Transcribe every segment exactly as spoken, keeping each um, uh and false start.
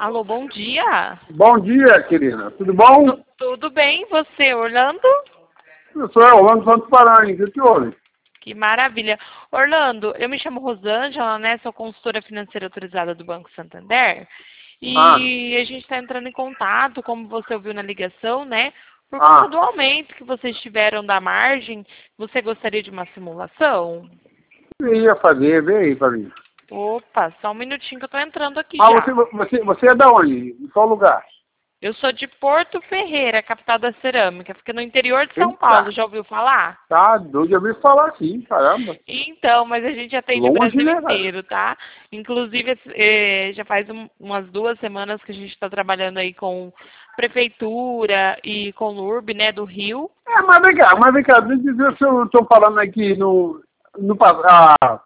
Alô, bom dia. Bom dia, querida. Tudo bom? Tu- tudo bem, e você, Orlando? Eu sou Orlando Santos Paranhos. O que que houve? Que maravilha. Orlando, eu me chamo Rosângela, né? Sou consultora financeira autorizada do Banco Santander. Ah, E a gente está entrando em contato, como você ouviu na ligação, né? Por conta ah, do aumento que vocês tiveram da margem, você gostaria de uma simulação? eu ia fazer, vem aí pra mim. Opa, só um minutinho que eu estou entrando aqui Ah, você, já. você, você é da onde? Em qual lugar? Eu sou de Porto Ferreira, capital da cerâmica, fica no interior de São Paulo, Eita, já ouviu falar? tá doido, eu ouvi falar assim, caramba. Então, mas a gente atende o Longe, Brasil né, cara? inteiro, tá? Inclusive, eh, já faz um- umas duas semanas que a gente está trabalhando aí com prefeitura e com o L U R B, né, do Rio. É, mas vem cá, mas vem cá, deixa eu dizer se eu estou falando aqui no, no, pa- ah,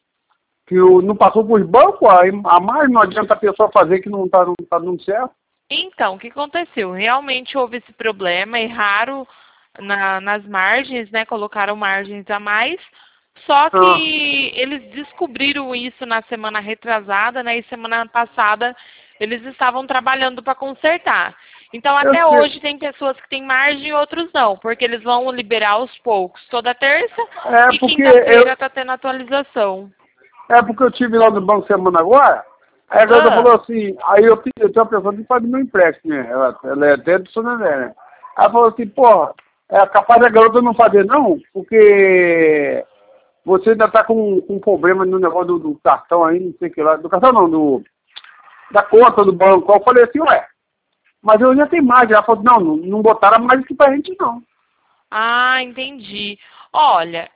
que o, não passou por bancos, a, a mais não adianta a pessoa fazer que não está não tá dando certo. Então, o que aconteceu? Realmente houve esse problema, erraram na- nas margens, né, colocaram margens a mais, só Ah, que eles descobriram isso na semana retrasada, né, e semana passada eles estavam trabalhando para consertar. Então, eu até sei. hoje tem pessoas que têm margem e outros não, porque eles vão liberar aos poucos, toda terça É e porque eu, quinta-feira está tendo atualização. É porque eu tive lá no banco semana agora, aí a garota Ah, falou assim, aí eu, te- eu tenho uma pessoa que faz meu empréstimo, né? Ela, ela é até do Santander, né? Aí ela falou assim, porra, é capaz da garota não fazer não, porque você ainda tá com, com problema no negócio do, do cartão aí, não sei o que lá, do cartão não, do, da conta do banco. Aí eu falei assim, ué, mas eu já tenho mais. Ela falou, não, não, não botaram mais aqui pra gente não. Ah, entendi. Olha,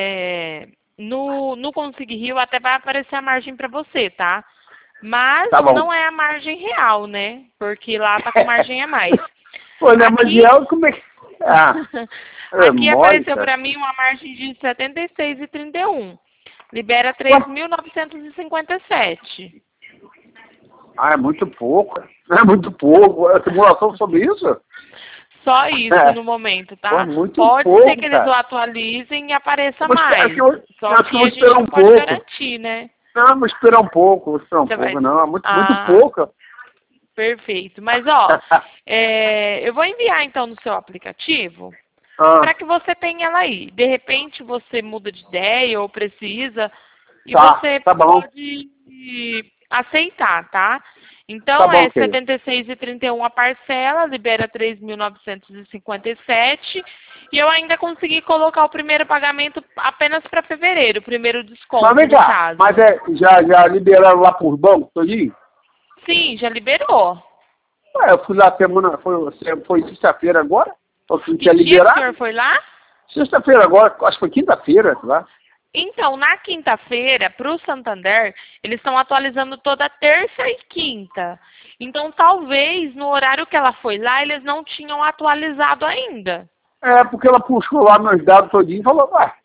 é, no, no Consig Rio até vai aparecer a margem para você, tá? Mas Tá bom. não é a margem real, né? Porque lá tá com margem a mais. Pô, né, mas Aqui, ela, como é que... Ah, é aqui mole, apareceu cara. para mim uma margem de setenta e seis e trinta e um. Libera três mil novecentos e cinquenta e sete. Ah, é muito pouco. É muito pouco. A simulação sobre isso? Só isso É. no momento, Pô, é tá? muito Pode ser pouco, que eles o cara. atualizem e apareça Eu vou esperar, acho mais. que eu, Só acho que eu que vou a gente esperar não um pode pouco. garantir, né? Não, vou esperar um pouco, vou esperar um Você pouco. vai... Não, é muito, muito Ah, pouco. perfeito. Mas, ó, é, eu vou enviar, então, no seu aplicativo Ah, para que você tenha ela aí. De repente, você muda de ideia ou precisa e tá, você tá bom. pode aceitar, tá? Tá Então, bom, é querido. setenta e seis e trinta e um a parcela, libera três mil novecentos e cinquenta e sete e eu ainda consegui colocar o primeiro pagamento apenas para fevereiro, o primeiro Mas desconto, vem no cá, mas caso. é, já, já liberaram lá por banco, todinho? Sim, já liberou. Ué, eu fui lá semana, foi, foi sexta-feira agora? Ou que Que tinha dia que o senhor liberado? foi lá? Sexta-feira agora, acho que foi quinta-feira, sei lá. Então, na quinta-feira, para o Santander, eles estão atualizando toda terça e quinta. Então, talvez, no horário que ela foi lá, eles não tinham atualizado ainda. É, porque ela puxou lá meus dados todinho e falou, ué.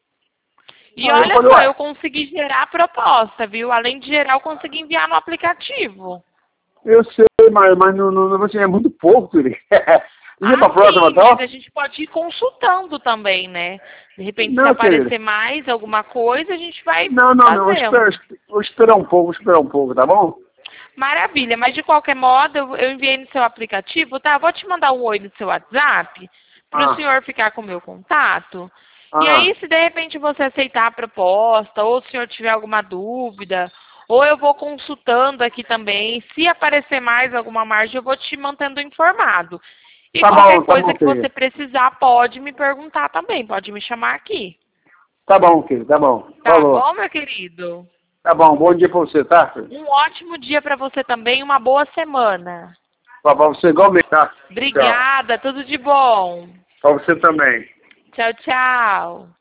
E Aí eu olha falei, só, ué. eu consegui gerar a proposta, viu? Além de gerar, eu consegui enviar no aplicativo. Eu sei, mas, mas não, não, assim, é muito pouco, filho. Liga Ah, pra próxima, sim, mas então? a gente pode ir consultando também, né? De repente, se Não, querido. aparecer mais alguma coisa, a gente vai Não, não, não. Vou esperar, fazendo. vou esperar um pouco, vou esperar um pouco, tá bom? Maravilha, mas de qualquer modo, eu, eu enviei no seu aplicativo, tá? Vou te mandar um oi no seu WhatsApp, para o Ah, senhor ficar com o meu contato. E ah. aí, se de repente você aceitar a proposta, ou se o senhor tiver alguma dúvida, ou eu vou consultando aqui também, se aparecer mais alguma margem, eu vou te mantendo informado. E Tá qualquer bom, tá coisa bom, que você querido. precisar, pode me perguntar também, pode me chamar aqui. Tá bom, querido, tá bom. Tá Falou. bom, meu querido? Tá bom, bom dia pra você, tá, filho? Um ótimo dia para você também, uma boa semana. Pra pra você igualmente, tá? Tchau. Obrigada, tudo de bom. Pra você também. Tchau, tchau.